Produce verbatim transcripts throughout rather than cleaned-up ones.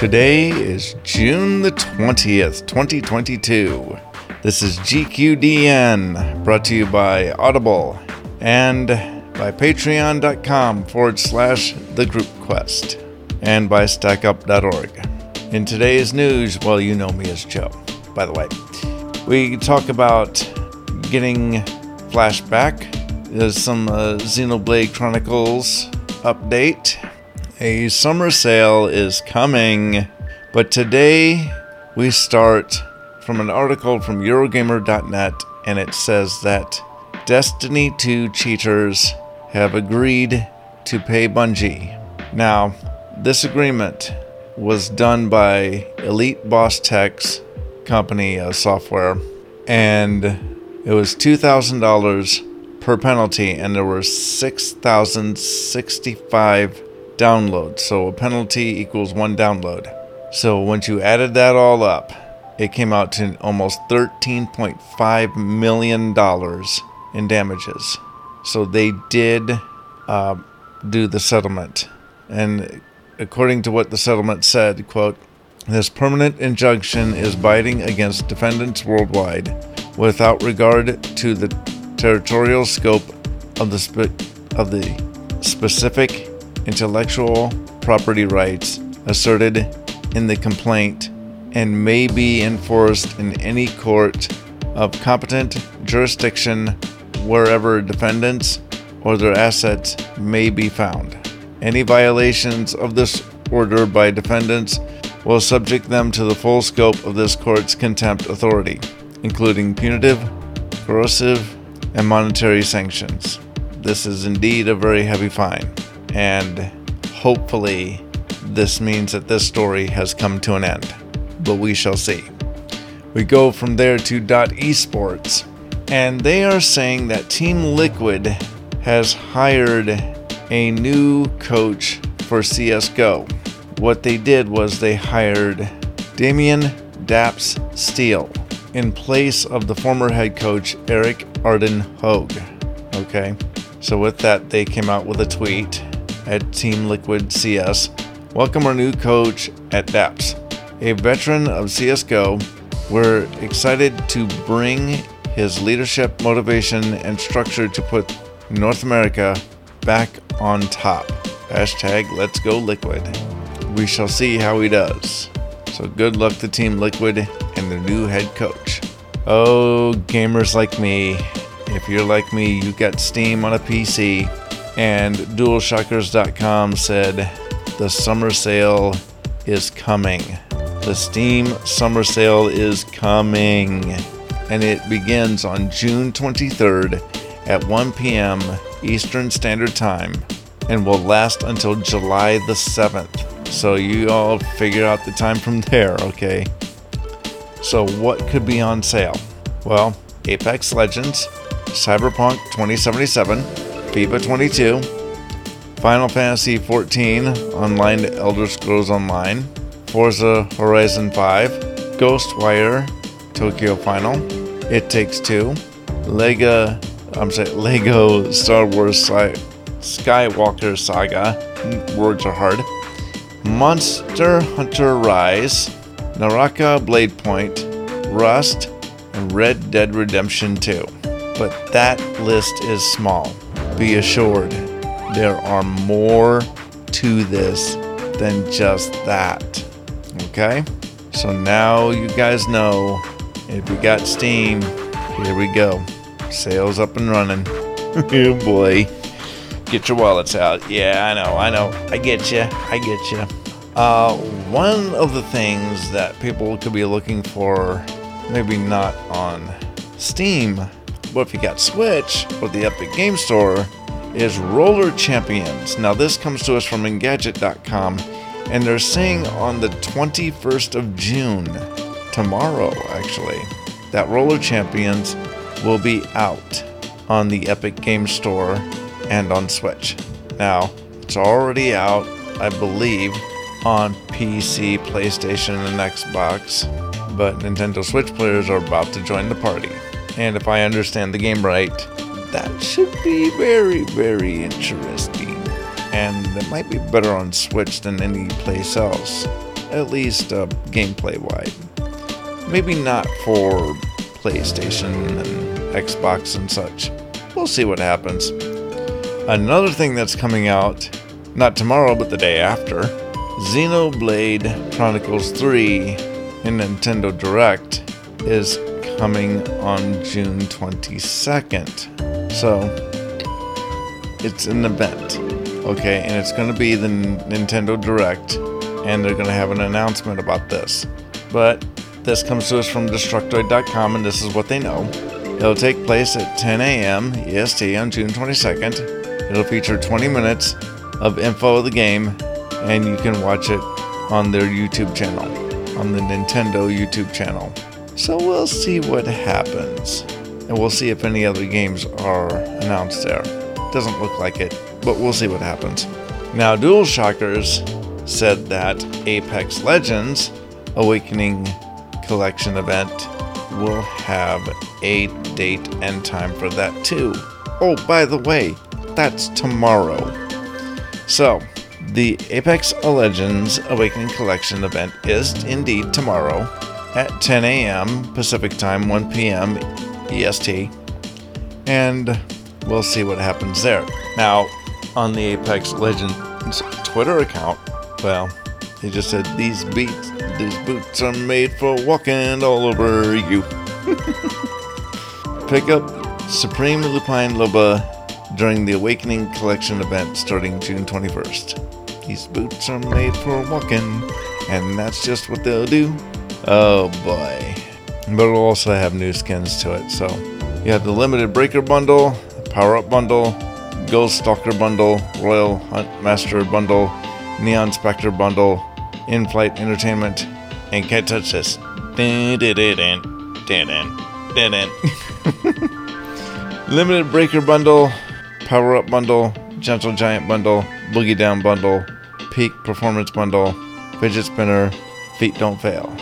Today is June the twentieth, twenty twenty-two. This is G Q D N, brought to you by Audible and by patreon.com forward slash the group quest and by stackup dot org. In today's news, well, you know me as Joe, by the way. We talk about getting flashback. There's some uh, Xenoblade Chronicles update. A summer sale is coming, but today we start from an article from Eurogamer dot net, and it says that Destiny two cheaters have agreed to pay Bungie. Now, this agreement was done by Elite Boss Tech's company uh, software, and it was two thousand dollars per penalty, and there were six thousand sixty-five downloads. So a penalty equals one download. So once you added that all up, it came out to almost thirteen point five million dollars in damages. So they did uh, do the settlement. And according to what the settlement said, quote, "This permanent injunction is binding against defendants worldwide without regard to the territorial scope of the spe- of the specific intellectual property rights asserted in the complaint and may be enforced in any court of competent jurisdiction wherever defendants or their assets may be found. Any violations of this order by defendants will subject them to the full scope of this court's contempt authority, including punitive, corrosive, and monetary sanctions." This is indeed a very heavy fine, and hopefully this means that this story has come to an end, but we shall see. We go from there to Dot Esports, and they are saying that Team Liquid has hired a new coach for C S G O. What they did was they hired Damian Daps Steele in place of the former head coach Eric Arden Hogue. Okay, so with that, they came out with a tweet at Team Liquid C S. "Welcome our new coach at Daps, a veteran of C S G O. We're excited to bring his leadership, motivation, and structure to put North America back on top. Hashtag let's go Liquid. We shall see how he does." So good luck to Team Liquid and their new head coach. Oh, gamers like me, if you're like me, you got Steam on a P C, and dual shockers dot com said the summer sale is coming. The Steam summer sale is coming, and it begins on June twenty-third at one p.m. Eastern Standard Time and will last until July the seventh. So you all figure out the time from there, okay? So what could be on sale? Well, Apex Legends, Cyberpunk twenty seventy-seven, FIFA twenty-two, Final Fantasy fourteen, Online Elder Scrolls Online, Forza Horizon five, Ghostwire Tokyo Final, It Takes Two, Lego, I'm sorry, Lego Star Wars Sci- Skywalker Saga, words are hard, Monster Hunter Rise, Naraka Blade Point, Rust, and Red Dead Redemption two. But that list is small. Be assured, there are more to this than just that. Okay? So now you guys know, if you got Steam, here we go. Sales up and running. Oh boy. Get your wallets out. Yeah, I know, I know. I get you. I get you. Uh, one of the things that people could be looking for, maybe not on Steam, but if you got Switch or the Epic Game Store, is Roller Champions. Now this comes to us from Engadget dot com, and they're saying on the twenty-first of June, tomorrow actually, that Roller Champions will be out on the Epic Game Store and on Switch. Now, it's already out, I believe, on P C, PlayStation, and Xbox, but Nintendo Switch players are about to join the party. And if I understand the game right, that should be very, very interesting. And it might be better on Switch than any place else. at least uh, gameplay-wide. Maybe not for PlayStation and Xbox and such. We'll see what happens. Another thing that's coming out, not tomorrow but the day after, Xenoblade Chronicles three in Nintendo Direct is coming on June twenty-second. So, it's an event, okay? And it's going to be the Nintendo Direct, and they're going to have an announcement about this. But this comes to us from Destructoid dot com, and this is what they know. It'll take place at ten a.m. E S T on June twenty-second. It'll feature twenty minutes of info of the game, and you can watch it on their YouTube channel, on the Nintendo YouTube channel. So we'll see what happens, and we'll see if any other games are announced there. Doesn't look like it, but we'll see what happens. Now, DualShockers said that Apex Legends Awakening Collection event will have a date and time for that too. Oh, by the way, that's tomorrow. So, the Apex Legends Awakening Collection event is indeed tomorrow at ten a.m. Pacific Time, one p.m. E S T, and we'll see what happens there. Now, on the Apex Legends Twitter account, well, they just said these beats, these boots are made for walking all over you. Pick up Supreme Lupine Loba during the Awakening Collection event starting June twenty-first. These boots are made for walking, and that's just what they'll do. Oh boy. But it'll also have new skins to it. So you have the Limited Breaker Bundle, Power Up Bundle, Ghost Stalker Bundle, Royal Hunt Master Bundle, Neon Spectre Bundle, In-Flight Entertainment, and Can't Touch This. Limited Breaker Bundle, Power Up Bundle, Gentle Giant Bundle, Boogie Down Bundle, Peak Performance Bundle, Fidget Spinner, Feet Don't Fail.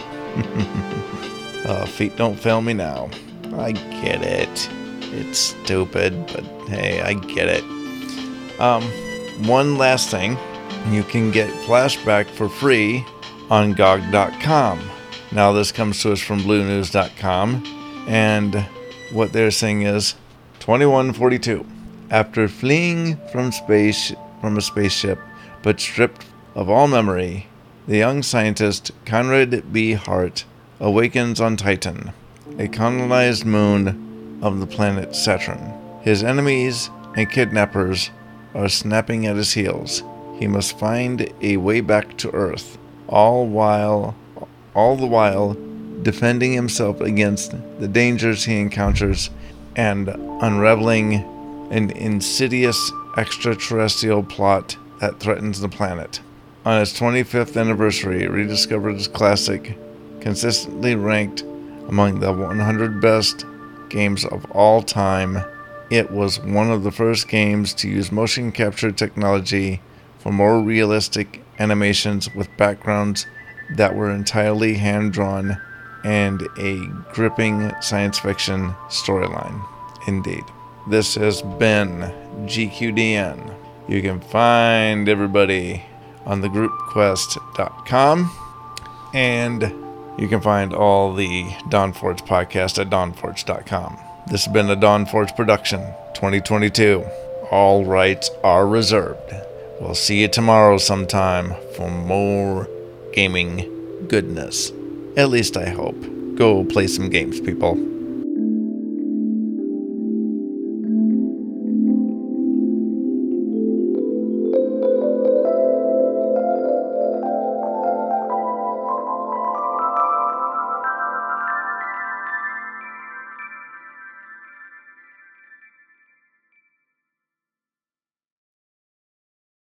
uh, feet don't fail me now. I get it. It's stupid, but hey, I get it. Um, one last thing. You can get Flashback for free on G O G dot com. Now this comes to us from Blue News dot com, and what they're saying is twenty-one forty-two. After fleeing from space from a spaceship, but stripped of all memory, the young scientist Conrad B. Hart awakens on Titan, a colonized moon of the planet Saturn. His enemies and kidnappers are snapping at his heels. He must find a way back to Earth, all while, all the while defending himself against the dangers he encounters and unraveling an insidious extraterrestrial plot that threatens the planet. On its twenty-fifth anniversary, rediscovered as classic, consistently ranked among the one hundred best games of all time, it was one of the first games to use motion capture technology for more realistic animations with backgrounds that were entirely hand-drawn and a gripping science fiction storyline. Indeed. This has been G Q D N. You can find everybody on the group quest dot com, and you can find all the Dawnforge podcast at dawnforge dot com. This has been a Dawnforge production, twenty twenty-two. All rights are reserved. We'll see you tomorrow sometime for more gaming goodness. At least I hope. Go play some games, people.